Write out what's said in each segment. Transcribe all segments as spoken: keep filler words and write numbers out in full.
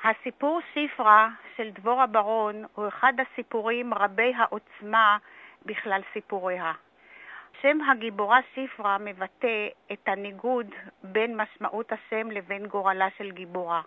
הסיפור ספרה של דבורה ברון הוא אחד הסיפורים רבי העוצמה בכלל סיפוריה. שם הגיבורה ספרה מבטא את הניגוד בין משמעות השם לבין גורלה של גיבורה.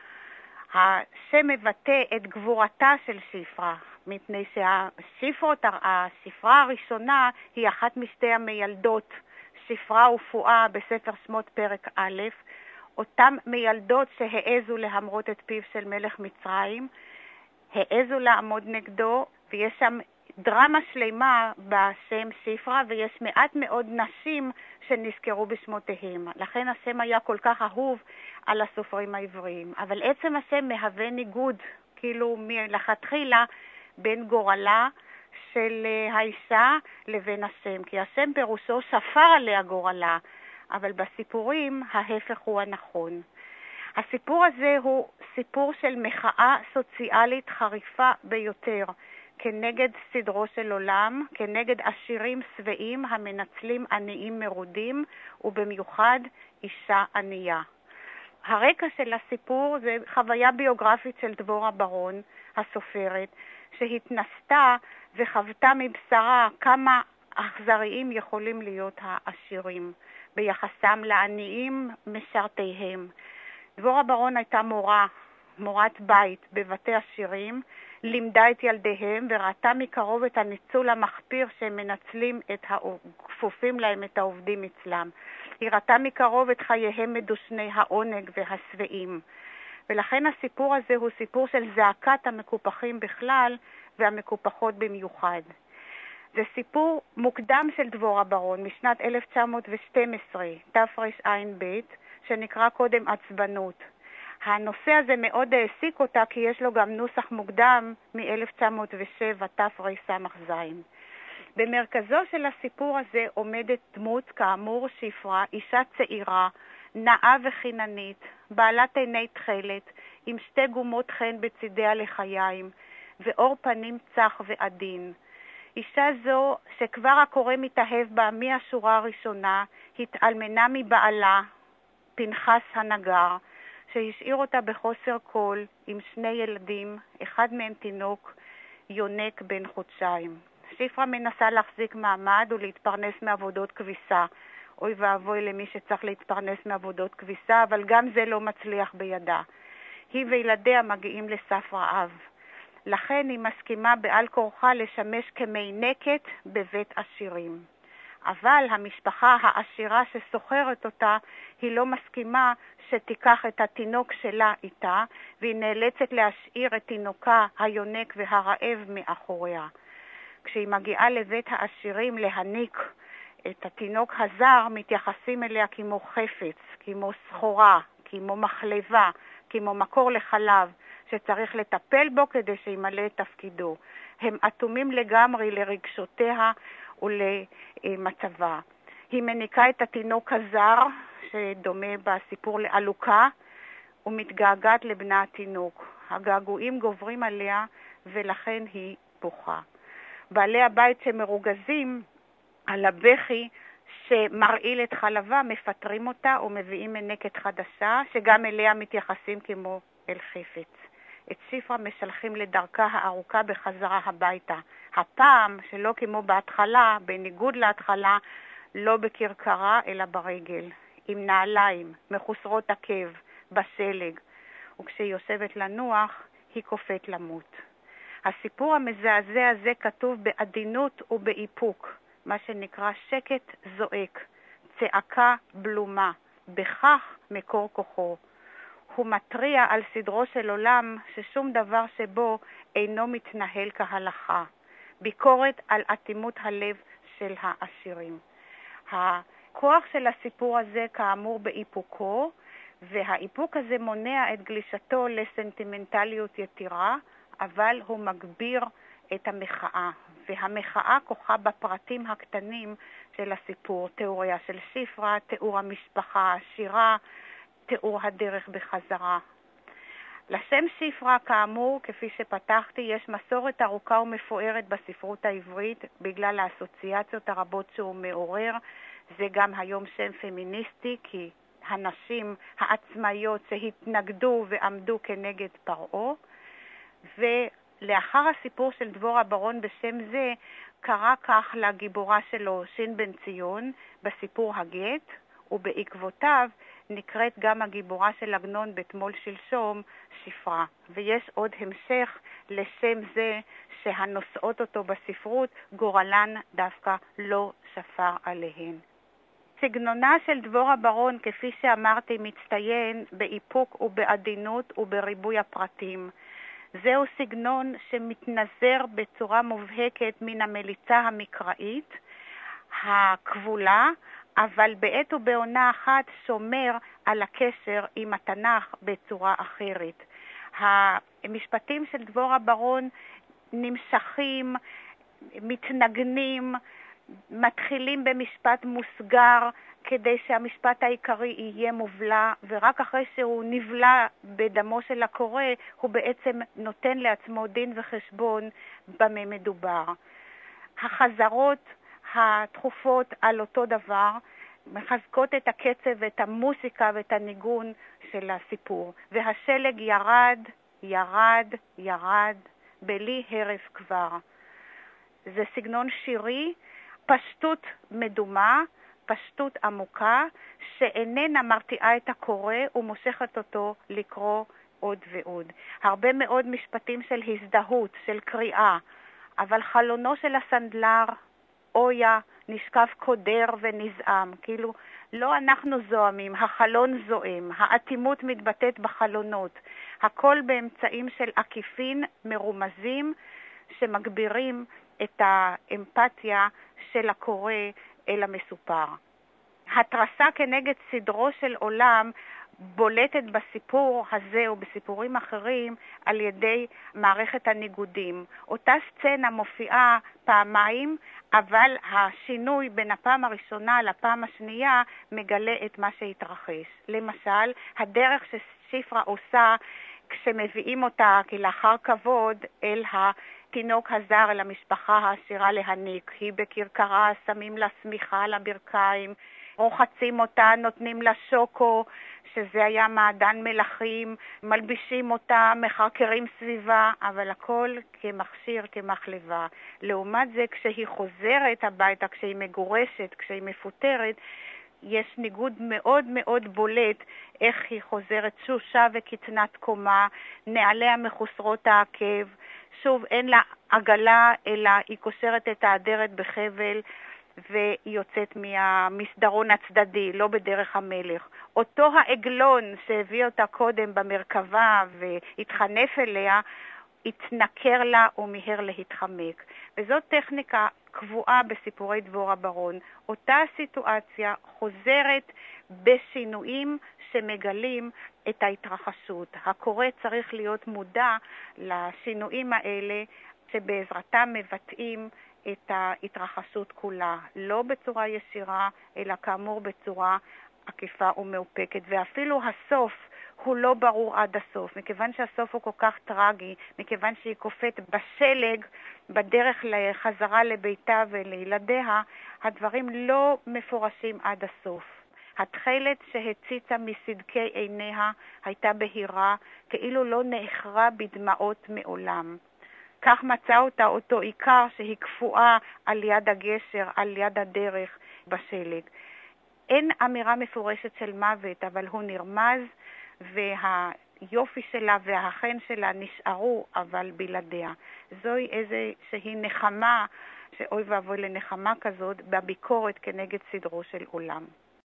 השם מבטא את גבורתה של ספרה, מפני שהספרות, הספרה הראשונה היא אחת משתי המיילדות, ספרה ופועה בספר שמות פרק א', אותם מיילדות שהעזו להמרות את פיו של מלך מצרים, העזו לעמוד נגדו, ויש שם דרמה שלמה בשם ספרה, ויש מעט מאוד נשים שנזכרו בשמותיהם. לכן השם היה כל כך אהוב על הסופרים העבריים. אבל עצם השם מהווה ניגוד, כאילו מלכתחילה, בין גורלה של האישה לבין השם. כי השם פירושו שפר עליה גורלה, אבל בסיפורים ההפך הוא הנכון. הסיפור הזה הוא סיפור של מחאה סוציאלית חריפה ביותר, כנגד סדרו של עולם, כנגד עשירים שבעים המנצלים עניים מרודים, ובמיוחד אישה ענייה. הרקע של הסיפור זה חוויה ביוגרפית של דבורה ברון, הסופרת, שהתנסתה וחוותה מבשרה כמה אכזריים יכולים להיות העשירים ביחסם לעניים משרתיהם. דבורה ברון הייתה מורה, מורת בית בבתי עשירים, לימדה את ילדיהם וראתה מקרוב את הניצול המחפיר שהם מנצלים את הכפופים להם, את העובדים אצלם. היא ראתה מקרוב את חייהם מדושני העונג והשבעים. ולכן הסיפור הזה הוא סיפור של זעקת המקופחים בכלל והמקופחות במיוחד. זה סיפור מוקדם של דבורה ברון משנת אלף תשע מאות ושתים עשרה, תרע"ב, שנקרא קודם עצבנות. הנושא הזה מאוד העסיק אותה כי יש לו גם נוסח מוקדם מ-אלף תשע מאות ושבע, תרס"ז. במרכזו של הסיפור הזה עומדת דמות, כאמור ספרה, אישה צעירה, נאה וחיננית, בעלת עיני תכלת, עם שתי גומות חן בצידיה לחיים, ואור פנים צח ועדין. אישה זו שכבר הקורא מתאהב בה מהשורה הראשונה, התאלמנה מבעלה, פנחס הנגר, שהשאיר אותה בחוסר קול עם שני ילדים, אחד מהם תינוק, יונק בן חודשיים. ספרה מנסה להחזיק מעמד ולהתפרנס מעבודות כביסה. אוי ואבוי למי שצריך להתפרנס מעבודות כביסה, אבל גם זה לא מצליח בידה. היא וילדיה מגיעים לסף רעב. לכן היא מסכימה בעל כורחה לשמש כמיינקת בבית עשירים. אבל המשפחה העשירה שסוחרת אותה, היא לא מסכימה שתיקח את התינוק שלה איתה, והיא נאלצת להשאיר את תינוקה היונק והרעב מאחוריה. כשהיא מגיעה לבית העשירים להניק את התינוק הזר, מתייחסים אליה כמו חפץ, כמו סחורה, כמו מחלבה, כמו מקור לחלב, שצריך לטפל בו כדי שימלא את תפקידו. הם אטומים לגמרי לרגשותיה ולמצבה. היא מניקה את התינוק הזר, שדומה בסיפור לאלוקה, ומתגעגעת לבנה התינוק. הגעגועים גוברים עליה, ולכן היא בוכה. בעלי הבית שמרוגזים על הבכי שמרעיל את חלבה, מפטרים אותה ומביאים מנקת חדשה, שגם אליה מתייחסים כמו אל חפץ. את ספרה משלחים לדרכה הארוכה בחזרה הביתה. הפעם, שלא כמו בהתחלה, בניגוד להתחלה, לא בקרקרה אלא ברגל, עם נעליים, מחוסרות עקב, בשלג, וכשהיא יושבת לנוח, היא קופאת למות. הסיפור המזעזע הזה כתוב בעדינות ובאיפוק, מה שנקרא שקט זועק, צעקה בלומה, בכך מקור כוחו. הוא מטריע על סדרו של עולם ששום דבר שבו אינו מתנהל כהלכה. ביקורת על אטימות הלב של העשירים. הכוח של הסיפור הזה כאמור באיפוקו, והאיפוק הזה מונע את גלישתו לסנטימנטליות יתירה, אבל הוא מגביר את המחאה. והמחאה כוחה בפרטים הקטנים של הסיפור, תיאוריה של ספרה, תיאור המשפחה העשירה, תיאור הדרך בחזרה. לשם ספרה, כאמור, כפי שפתחתי, יש מסורת ארוכה ומפוארת בספרות העברית, בגלל האסוציאציות הרבות שהוא מעורר. זה גם היום שם פמיניסטי, כי הנשים העצמאיות שהתנגדו ועמדו כנגד פרעה, ולאחר הסיפור של דבורה ברון בשם זה, קרה כך לגיבורה שלו שין בן ציון בסיפור הגט, ובעקבותיו נקראת גם הגיבורה של עגנון בתמול שלשום שפרה. ויש עוד המשך לשם זה שהנושאות אותו בספרות גורלן דווקא לא שפר עליהן. סגנונה של דבורה ברון, כפי שאמרתי, מצטיין באיפוק ובעדינות ובריבוי הפרטים. זהו סגנון שמתנזר בצורה מובהקת מן המליצה המקראית, הכבולה, אבל בעת ובעונה אחת שומר על הקשר עם התנ"ך בצורה אחרת. המשפטים של דבורה ברון נמשכים, מתנגנים, מתחילים במשפט מוסגר כדי שהמשפט העיקרי יהיה מובלע, ורק אחרי שהוא נבלע בדמו של הקורא הוא בעצם נותן לעצמו דין וחשבון במה מדובר. החזרות התכופות על אותו דבר מחזקות את הקצב ואת המוסיקה ואת הניגון של הסיפור. והשלג ירד, ירד, ירד, בלי הרף כבר. זה סגנון שירי, פשטות מדומה, פשטות עמוקה, שאיננה מרתיעה את הקורא ומושכת אותו לקרוא עוד ועוד. הרבה מאוד משפטים של הזדהות, של קריאה, אבל חלונו של הסנדלר, אויה, נשקף קודר ונזעם, כאילו לא אנחנו זועמים, החלון זועם, האטימות מתבטאת בחלונות, הכל באמצעים של עקיפין מרומזים שמגבירים את האמפתיה של הקורא אל המסופר. התרסה כנגד סדרו של עולם בולטת בסיפור הזה ובסיפורים אחרים על ידי מערכת הניגודים. אותה סצנה מופיעה פעמיים, אבל השינוי בין הפעם הראשונה לפעם השנייה מגלה את מה שהתרחש. למשל, הדרך ששפרה עושה כשמביאים אותה כלאחר כבוד אל התינוק הזר, אל המשפחה העשירה להניק. היא בקרקרה, שמים לה סמיכה על הברכיים, רוחצים אותה, נותנים לה שוקו, שזה היה מעדן מלחים, מלבישים אותה, מחרקרים סביבה, אבל הכל כמכשיר, כמחלבה. לעומת זה, כשהיא חוזרת הביתה, כשהיא מגורשת, כשהיא מפוטרת, יש ניגוד מאוד מאוד בולט איך היא חוזרת שושה וקצנת קומה, נעליה מחוסרות העקב, שוב אין לה עגלה אלא היא קושרת את האדרת בחבל והיא יוצאת מהמסדרון הצדדי, לא בדרך המלך. אותו העגלון שהביא אותה קודם במרכבה והתחנף אליה, התנקר לה ומיהר להתחמק. וזאת טכניקה קבועה בסיפורי דבורה ברון. אותה סיטואציה חוזרת בשינויים שמגלים את ההתרחשות. הקורא צריך להיות מודע לשינויים האלה שבעזרתם מבטאים את ההתרחשות כולה, לא בצורה ישירה, אלא כאמור בצורה עקיפה ומאופקת. ואפילו הסוף הוא לא ברור עד הסוף, מכיוון שהסוף הוא כל כך טרגי, מכיוון שהיא קופאת בשלג בדרך לחזרה לביתה ולילדיה, הדברים לא מפורשים עד הסוף. התכלת שהציצה מסדקי עיניה הייתה בהירה, כאילו לא נאחרה בדמעות מעולם. כך מצא אותה אותו עיקר שהיא קפואה על יד הגשר, על יד הדרך בשלג. אין אמירה מפורשת של מוות, אבל הוא נרמז, והיופי שלה והחן שלה נשארו, אבל בלעדיה. זוהי איזושהי נחמה, שאוי ואבוי לנחמה כזאת, בביקורת כנגד סדרו של עולם.